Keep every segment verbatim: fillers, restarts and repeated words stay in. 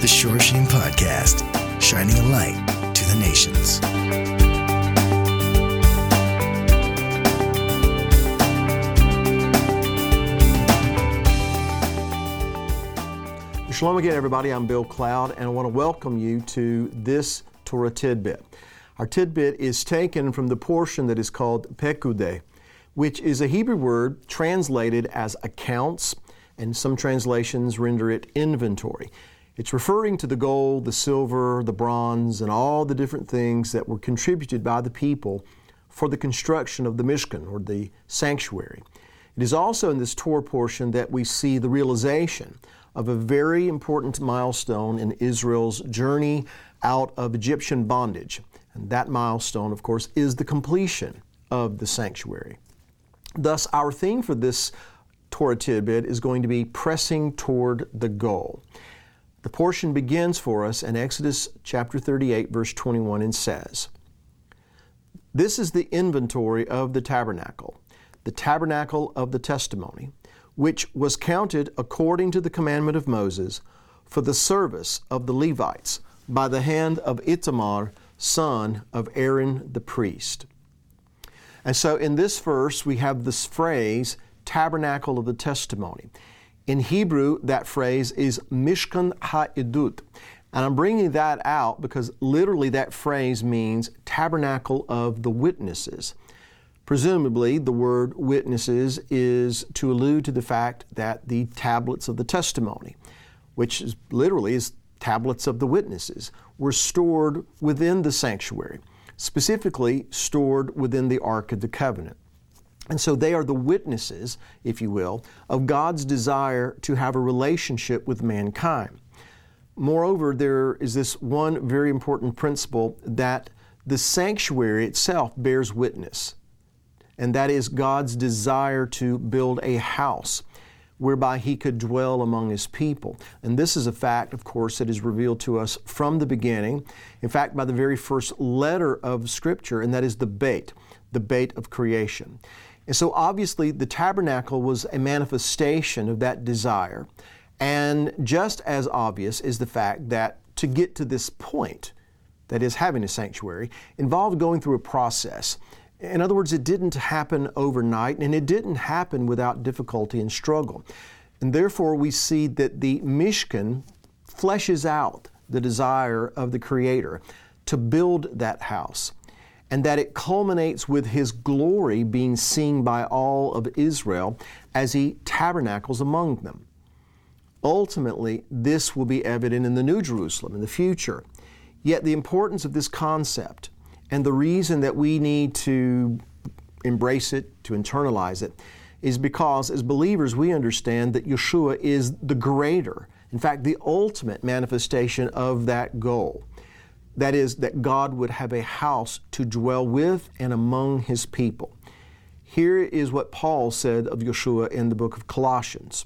the Shore Sheen Podcast, shining a light to the nations. Shalom again, everybody. I'm Bill Cloud, and I want to welcome you to this Torah Tidbit. Our tidbit is taken from the portion that is called Pekudei, which is a Hebrew word translated as accounts, and some translations render it inventory. It's referring to the gold, the silver, the bronze, and all the different things that were contributed by the people for the construction of the Mishkan, or the sanctuary. It is also in this Torah portion that we see the realization of a very important milestone in Israel's journey out of Egyptian bondage. And that milestone, of course, is the completion of the sanctuary. Thus, our theme for this Torah tidbit is going to be pressing toward the goal. The portion begins for us in Exodus chapter thirty-eight, verse twenty-one, and says, "This is the inventory of the tabernacle, the tabernacle of the testimony, which was counted according to the commandment of Moses for the service of the Levites by the hand of Itamar, son of Aaron the priest." And so in this verse we have this phrase, tabernacle of the testimony. In Hebrew, that phrase is Mishkan HaEdut. And I'm bringing that out because literally that phrase means tabernacle of the witnesses. Presumably, the word witnesses is to allude to the fact that the tablets of the testimony, which is literally is tablets of the witnesses, were stored within the sanctuary, specifically stored within the Ark of the Covenant. And so they are the witnesses, if you will, of God's desire to have a relationship with mankind. Moreover, there is this one very important principle that the sanctuary itself bears witness, and that is God's desire to build a house whereby He could dwell among His people. And this is a fact, of course, that is revealed to us from the beginning, in fact, by the very first letter of Scripture, and that is the Beit, the Beit of creation. And so obviously the tabernacle was a manifestation of that desire. And just as obvious is the fact that to get to this point, that is having a sanctuary, involved going through a process. In other words, it didn't happen overnight, and it didn't happen without difficulty and struggle. And therefore, we see that the Mishkan fleshes out the desire of the Creator to build that house, and that it culminates with His glory being seen by all of Israel as He tabernacles among them. Ultimately, this will be evident in the New Jerusalem in the future. Yet the importance of this concept and the reason that we need to embrace it, to internalize it, is because as believers we understand that Yeshua is the greater, in fact the ultimate manifestation of that goal. That is, that God would have a house to dwell with and among His people. Here is what Paul said of Yeshua in the book of Colossians.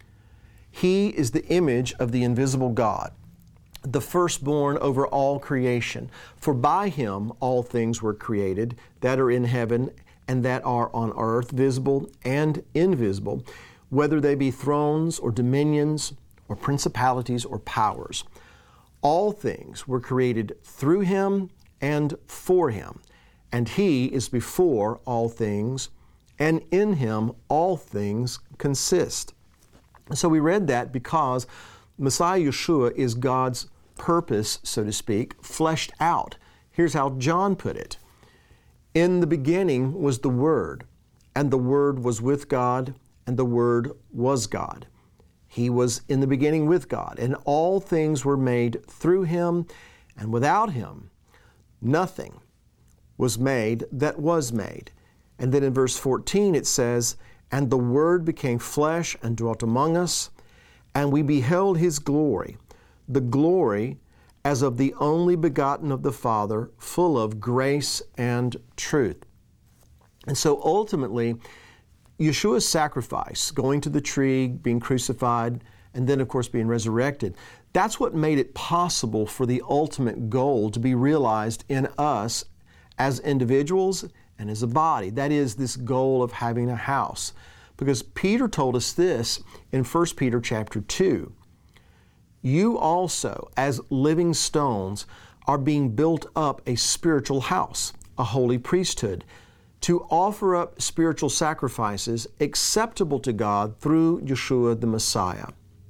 "He is the image of the invisible God, the firstborn over all creation. For by Him all things were created, that are in heaven and that are on earth, visible and invisible, whether they be thrones or dominions or principalities or powers. All things were created through Him and for Him, and He is before all things, and in Him all things consist." So we read that because Messiah Yeshua is God's purpose, so to speak, fleshed out. Here's how John put it. "In the beginning was the Word, and the Word was with God, and the Word was God. He was in the beginning with God, and all things were made through Him, and without Him nothing was made that was made." And then in verse fourteen it says, "And the Word became flesh and dwelt among us, and we beheld His glory, the glory as of the only begotten of the Father, full of grace and truth." And so ultimately, Yeshua's sacrifice, going to the tree, being crucified, and then of course being resurrected, that's what made it possible for the ultimate goal to be realized in us as individuals and as a body. That is this goal of having a house. Because Peter told us this in First Peter chapter two. you also, as living stones, are being built up a spiritual house, a holy priesthood, to offer up spiritual sacrifices acceptable to God through Yeshua the Messiah.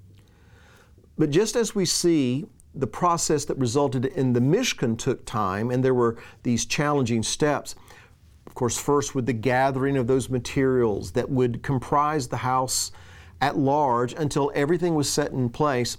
But just as we see the process that resulted in the Mishkan took time, and there were these challenging steps, of course, first with the gathering of those materials that would comprise the house at large until everything was set in place,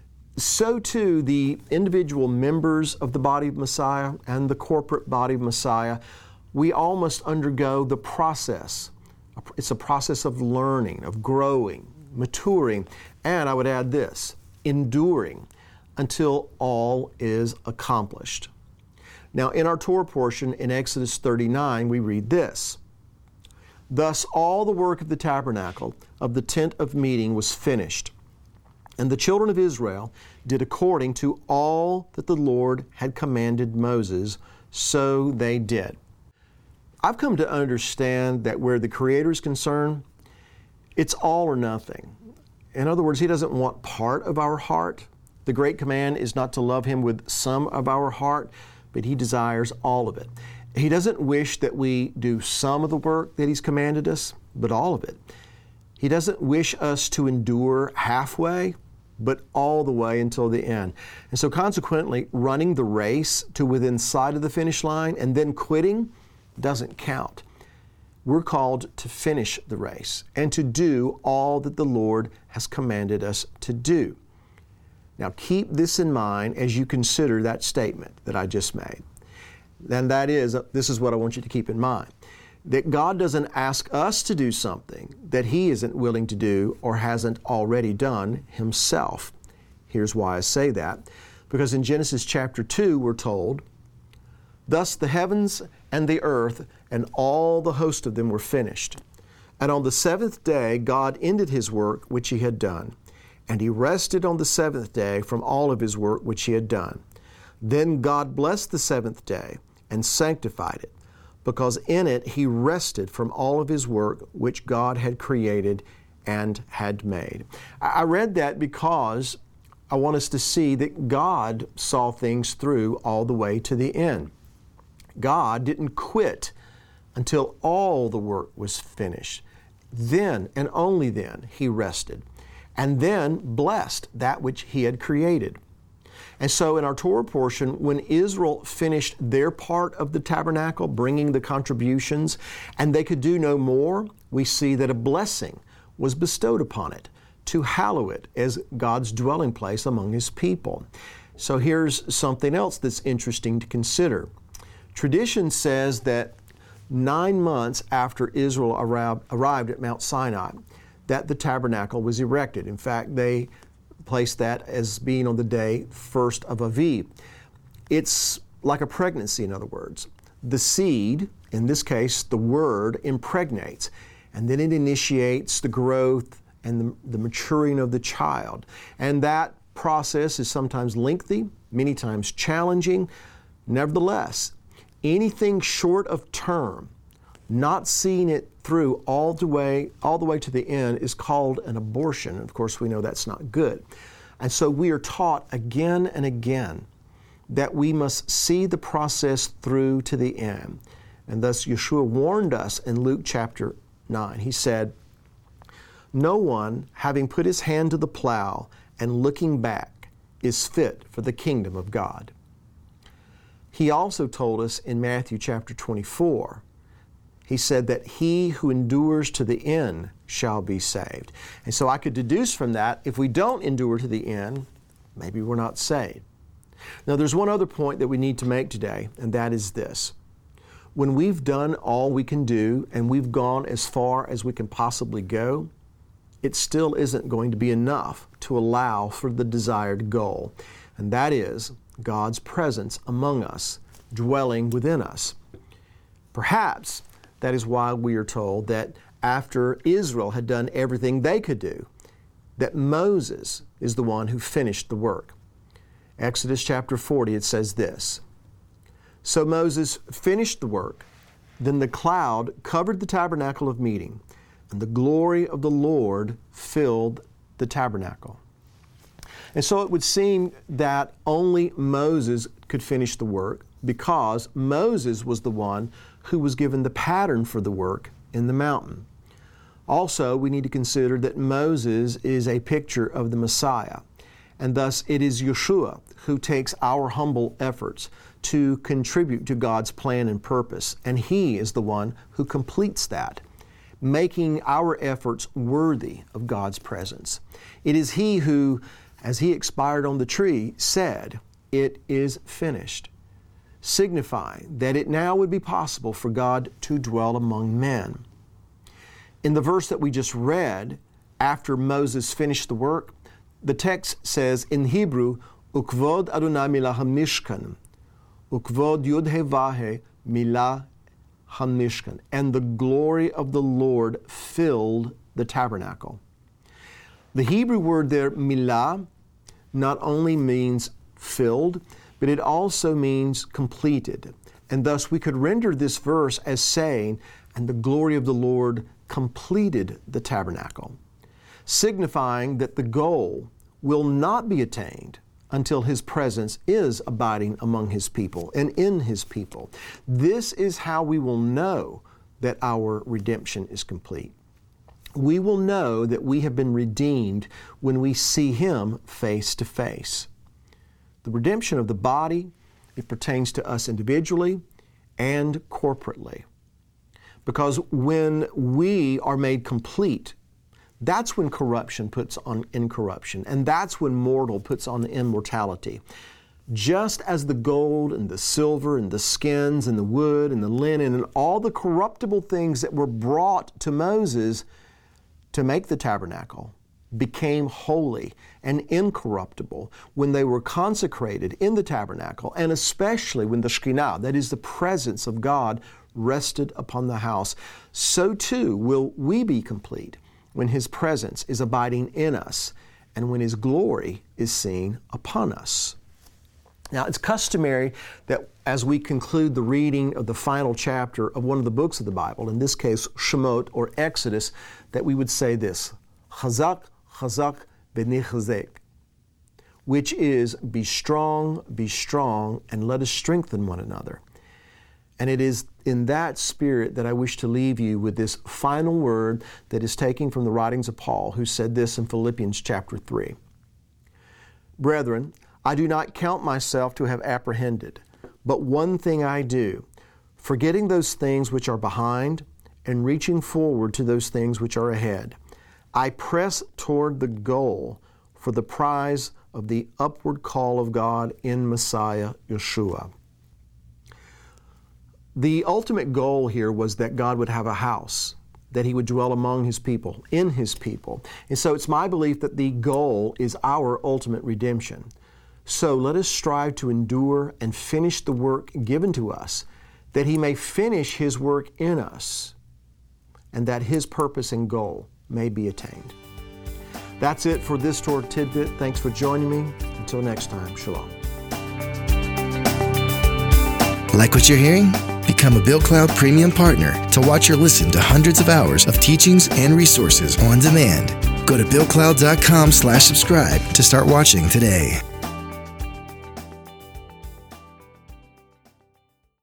so too the individual members of the body of Messiah and the corporate body of Messiah, we all must undergo the process. It's a process of learning, of growing, maturing, and I would add this, enduring until all is accomplished. Now, in our Torah portion in Exodus thirty-nine, we read this: "Thus all the work of the tabernacle of the tent of meeting was finished, and the children of Israel did according to all that the Lord had commanded Moses, so they did." I've come to understand that where the Creator is concerned, it's all or nothing. In other words, He doesn't want part of our heart. The great command is not to love Him with some of our heart, but He desires all of it. He doesn't wish that we do some of the work that He's commanded us, but all of it. He doesn't wish us to endure halfway, but all the way until the end. And so consequently, running the race to within sight of the finish line and then quitting doesn't count. We're called to finish the race and to do all that the Lord has commanded us to do. Now keep this in mind as you consider that statement that I just made. And that is, this is what I want you to keep in mind, that God doesn't ask us to do something that He isn't willing to do or hasn't already done Himself. Here's why I say that. Because in Genesis chapter two, we're told, "Thus the heavens and the earth and all the host of them were finished. And on the seventh day God ended His work which He had done. And He rested on the seventh day from all of His work which He had done. Then God blessed the seventh day and sanctified it, because in it He rested from all of His work which God had created and had made." I read that because I want us to see that God saw things through all the way to the end. God didn't quit until all the work was finished. Then and only then He rested, and then blessed that which He had created. And so in our Torah portion, when Israel finished their part of the tabernacle, bringing the contributions, and they could do no more, we see that a blessing was bestowed upon it to hallow it as God's dwelling place among His people. So here's something else that's interesting to consider. Tradition says that nine months after Israel arrived at Mount Sinai, that the tabernacle was erected. In fact, they placed that as being on the day first of Aviv. It's like a pregnancy, in other words. The seed, in this case, the Word, impregnates, and then it initiates the growth and the, the maturing of the child. And that process is sometimes lengthy, many times challenging. Nevertheless, anything short of term, not seeing it through all the way, all the way to the end, is called an abortion. Of course, we know that's not good. And so we are taught again and again that we must see the process through to the end. And thus Yeshua warned us in Luke chapter nine. He said, "No one, having put his hand to the plow and looking back, is fit for the kingdom of God." He also told us in Matthew chapter twenty-four, He said that he who endures to the end shall be saved. And so I could deduce from that, if we don't endure to the end, maybe we're not saved. Now there's one other point that we need to make today, and that is this. When we've done all we can do and we've gone as far as we can possibly go, it still isn't going to be enough to allow for the desired goal, and that is God's presence among us, dwelling within us. Perhaps that is why we are told that after Israel had done everything they could do, that Moses is the one who finished the work. Exodus chapter forty, it says this, "So Moses finished the work, then the cloud covered the tabernacle of meeting, and the glory of the Lord filled the tabernacle." And so it would seem that only Moses could finish the work because Moses was the one who was given the pattern for the work in the mountain. Also, we need to consider that Moses is a picture of the Messiah, and thus it is Yeshua who takes our humble efforts to contribute to God's plan and purpose, and He is the one who completes that, making our efforts worthy of God's presence. It is He who, as He expired on the tree, said, "It is finished," signifying that it now would be possible for God to dwell among men. In the verse that we just read, after Moses finished the work, the text says in Hebrew, "Ukvod Adonai milah hamishkan, ukvod yud he vahe milah hamishkan," and the glory of the Lord filled the tabernacle. The Hebrew word there, milah, not only means filled, but it also means completed. And thus we could render this verse as saying, "And the glory of the Lord completed the tabernacle," signifying that the goal will not be attained until His presence is abiding among His people and in His people. This is how we will know that our redemption is complete. We will know that we have been redeemed when we see Him face to face. The redemption of the body, it pertains to us individually and corporately. Because when we are made complete, that's when corruption puts on incorruption, and that's when mortal puts on immortality. Just as the gold and the silver and the skins and the wood and the linen and all the corruptible things that were brought to Moses to make the tabernacle became holy and incorruptible when they were consecrated in the tabernacle, and especially when the Shekinah, that is the presence of God, rested upon the house, so too will we be complete when His presence is abiding in us and when His glory is seen upon us. Now, it's customary that as we conclude the reading of the final chapter of one of the books of the Bible, in this case Shemot or Exodus, that we would say this, Chazak, Chazak, B'nechazek, which is, be strong, be strong, and let us strengthen one another. And it is in that spirit that I wish to leave you with this final word that is taken from the writings of Paul, who said this in Philippians chapter three. "Brethren, I do not count myself to have apprehended, but one thing I do, forgetting those things which are behind and reaching forward to those things which are ahead. I press toward the goal for the prize of the upward call of God in Messiah Yeshua." The ultimate goal here was that God would have a house, that He would dwell among His people, in His people. And so it's my belief that the goal is our ultimate redemption. So let us strive to endure and finish the work given to us, that He may finish His work in us, and that His purpose and goal may be attained. That's it for this Torah Tidbit. Thanks for joining me. Until next time, Shalom. Like what you're hearing? Become a BillCloud Premium Partner to watch or listen to hundreds of hours of teachings and resources on demand. Go to BillCloud dot com slash subscribe to start watching today.